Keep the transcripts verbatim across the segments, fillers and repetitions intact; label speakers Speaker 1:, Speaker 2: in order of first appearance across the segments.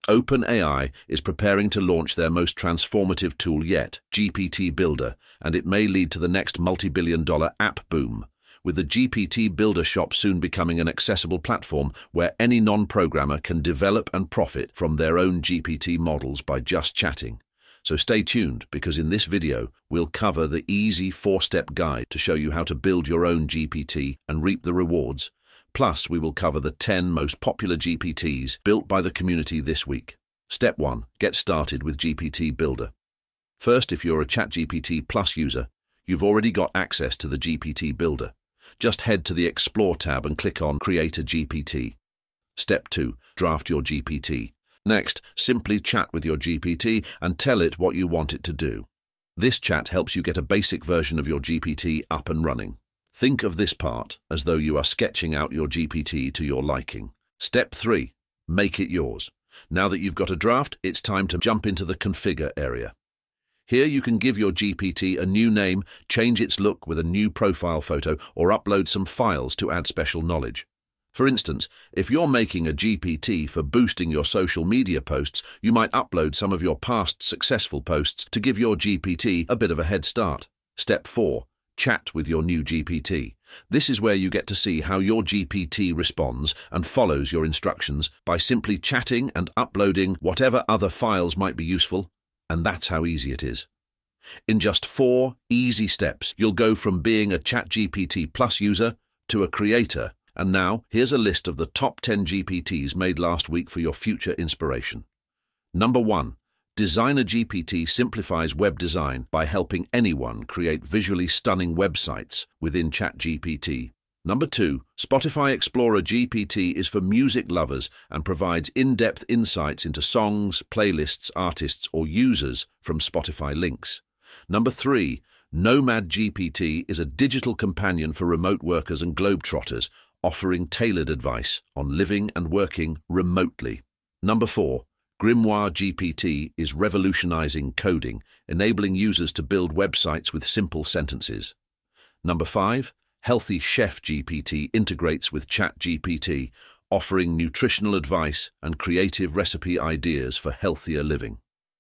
Speaker 1: OpenAI is preparing to launch their most transformative tool yet, G P T Builder, and it may lead to the next multi-billion dollar app boom, with the G P T Builder shop soon becoming an accessible platform where any non-programmer can develop and profit from their own G P T models by just chatting. So stay tuned, because in this video, we'll cover the easy four-step guide to show you how to build your own G P T and reap the rewards. Plus, we will cover the ten most popular G P Ts built by the community this week. Step one. Get started with G P T Builder. First, if you're a ChatGPT Plus user, you've already got access to the G P T Builder. Just head to the Explore tab and click on Create a G P T. Step two. Draft your G P T. Next, simply chat with your G P T and tell it what you want it to do. This chat helps you get a basic version of your G P T up and running. Think of this part as though you are sketching out your G P T to your liking. Step three. Make it yours. Now that you've got a draft, it's time to jump into the Configure area. Here you can give your G P T a new name, change its look with a new profile photo, or upload some files to add special knowledge. For instance, if you're making a G P T for boosting your social media posts, you might upload some of your past successful posts to give your G P T a bit of a head start. Step four. Chat with your new G P T. This is where you get to see how your G P T responds and follows your instructions by simply chatting and uploading whatever other files might be useful, and that's how easy it is. In just four easy steps, you'll go from being a ChatGPT Plus user to a creator. And now, here's a list of the top ten G P Ts made last week for your future inspiration. Number one. Designer G P T simplifies web design by helping anyone create visually stunning websites within ChatGPT. Number two. Spotify Explorer G P T is for music lovers and provides in-depth insights into songs, playlists, artists, or users from Spotify links. Number three. Nomad G P T is a digital companion for remote workers and globetrotters, offering tailored advice on living and working remotely. Number four. Grimoire G P T is revolutionizing coding, enabling users to build websites with simple sentences. Number five. Healthy Chef G P T integrates with ChatGPT, offering nutritional advice and creative recipe ideas for healthier living.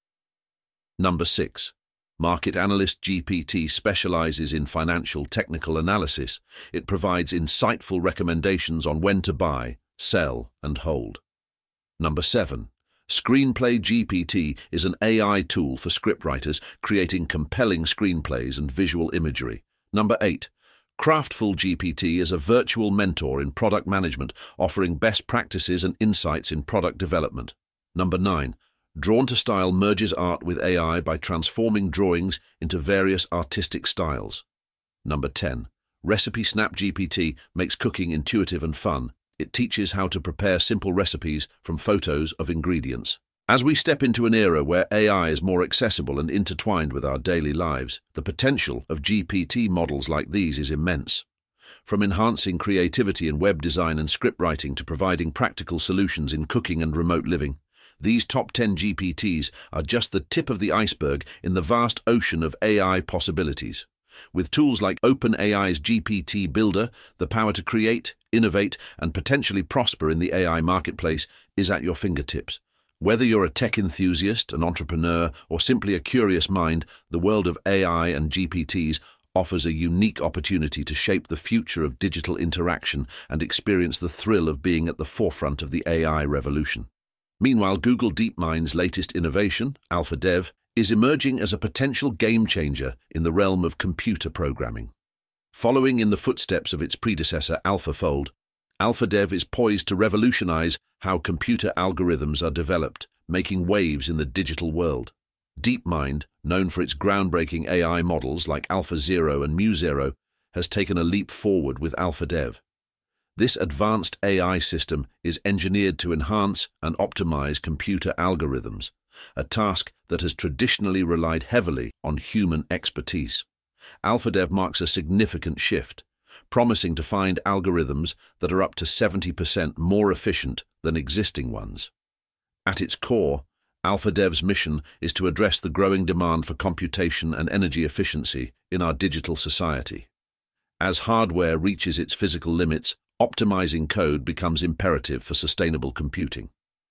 Speaker 1: Number six. Market Analyst G P T specializes in financial technical analysis. It provides insightful recommendations on when to buy, sell, and hold. Number seven. Screenplay G P T is an A I tool for scriptwriters, creating compelling screenplays and visual imagery. Number eight. Craftful G P T is a virtual mentor in product management, offering best practices and insights in product development. Number nine. Drawn to Style merges art with A I by transforming drawings into various artistic styles. Number ten. Recipe Snap G P T makes cooking intuitive and fun. It teaches how to prepare simple recipes from photos of ingredients. As we step into an era where A I is more accessible and intertwined with our daily lives, the potential of G P T models like these is immense. From enhancing creativity in web design and scriptwriting to providing practical solutions in cooking and remote living, these top ten G P Ts are just the tip of the iceberg in the vast ocean of A I possibilities. With tools like OpenAI's G P T Builder, the power to create, innovate, and potentially prosper in the A I marketplace is at your fingertips. Whether you're a tech enthusiast, an entrepreneur, or simply a curious mind, the world of A I and G P Ts offers a unique opportunity to shape the future of digital interaction and experience the thrill of being at the forefront of the A I revolution. Meanwhile, Google DeepMind's latest innovation, AlphaDev, is emerging as a potential game-changer in the realm of computer programming. Following in the footsteps of its predecessor, AlphaFold, AlphaDev is poised to revolutionize how computer algorithms are developed, making waves in the digital world. DeepMind, known for its groundbreaking A I models like AlphaZero and MuZero, has taken a leap forward with AlphaDev. This advanced A I system is engineered to enhance and optimize computer algorithms, a task that has traditionally relied heavily on human expertise. AlphaDev marks a significant shift, promising to find algorithms that are up to seventy percent more efficient than existing ones. At its core, AlphaDev's mission is to address the growing demand for computation and energy efficiency in our digital society. As hardware reaches its physical limits, optimizing code becomes imperative for sustainable computing.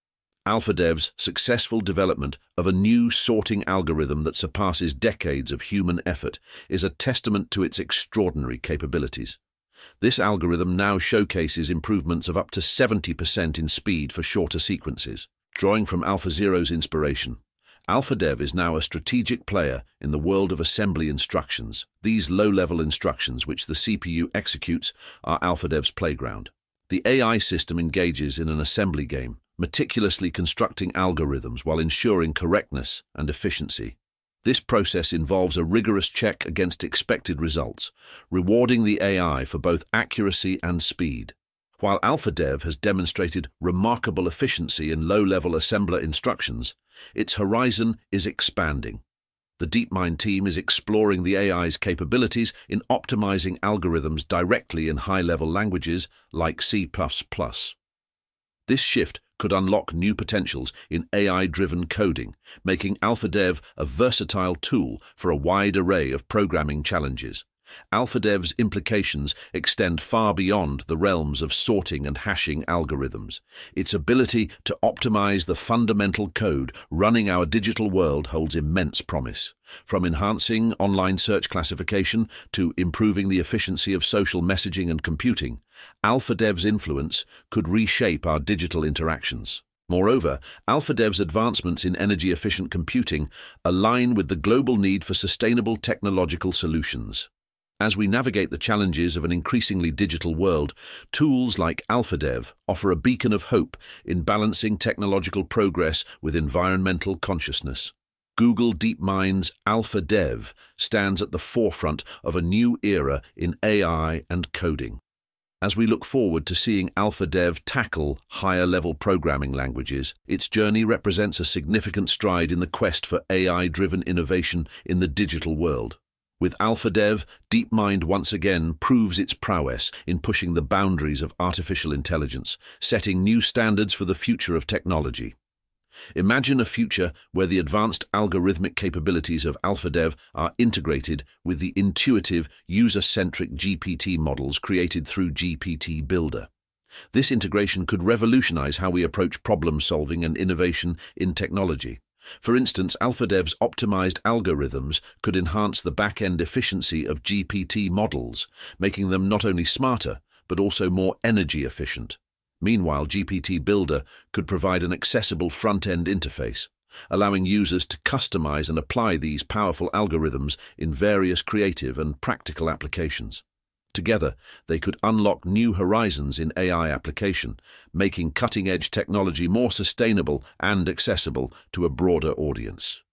Speaker 1: AlphaDev's successful development of a new sorting algorithm that surpasses decades of human effort is a testament to its extraordinary capabilities. This algorithm now showcases improvements of up to seventy percent in speed for shorter sequences. Drawing from AlphaZero's inspiration, AlphaDev is now a strategic player in the world of assembly instructions. These low-level instructions, which the C P U executes, are AlphaDev's playground. The A I system engages in an assembly game, meticulously constructing algorithms while ensuring correctness and efficiency. This process involves a rigorous check against expected results, rewarding the A I for both accuracy and speed. While AlphaDev has demonstrated remarkable efficiency in low-level assembler instructions, its horizon is expanding. The DeepMind team is exploring the A I's capabilities in optimizing algorithms directly in high-level languages like C plus plus. This shift could unlock new potentials in A I-driven coding, making AlphaDev a versatile tool for a wide array of programming challenges. AlphaDev's implications extend far beyond the realms of sorting and hashing algorithms. Its ability to optimize the fundamental code running our digital world holds immense promise. From enhancing online search classification to improving the efficiency of social messaging and computing, AlphaDev's influence could reshape our digital interactions. Moreover, AlphaDev's advancements in energy-efficient computing align with the global need for sustainable technological solutions. As we navigate the challenges of an increasingly digital world, tools like AlphaDev offer a beacon of hope in balancing technological progress with environmental consciousness. Google DeepMind's AlphaDev stands at the forefront of a new era in A I and coding. As we look forward to seeing AlphaDev tackle higher-level programming languages, its journey represents a significant stride in the quest for A I-driven innovation in the digital world. With AlphaDev, DeepMind once again proves its prowess in pushing the boundaries of artificial intelligence, setting new standards for the future of technology. Imagine a future where the advanced algorithmic capabilities of AlphaDev are integrated with the intuitive, user-centric G P T models created through G P T Builder. This integration could revolutionize how we approach problem-solving and innovation in technology. For instance, AlphaDev's optimized algorithms could enhance the back-end efficiency of G P T models, making them not only smarter, but also more energy efficient. Meanwhile, G P T Builder could provide an accessible front-end interface, allowing users to customize and apply these powerful algorithms in various creative and practical applications. Together, they could unlock new horizons in A I application, making cutting-edge technology more sustainable and accessible to a broader audience.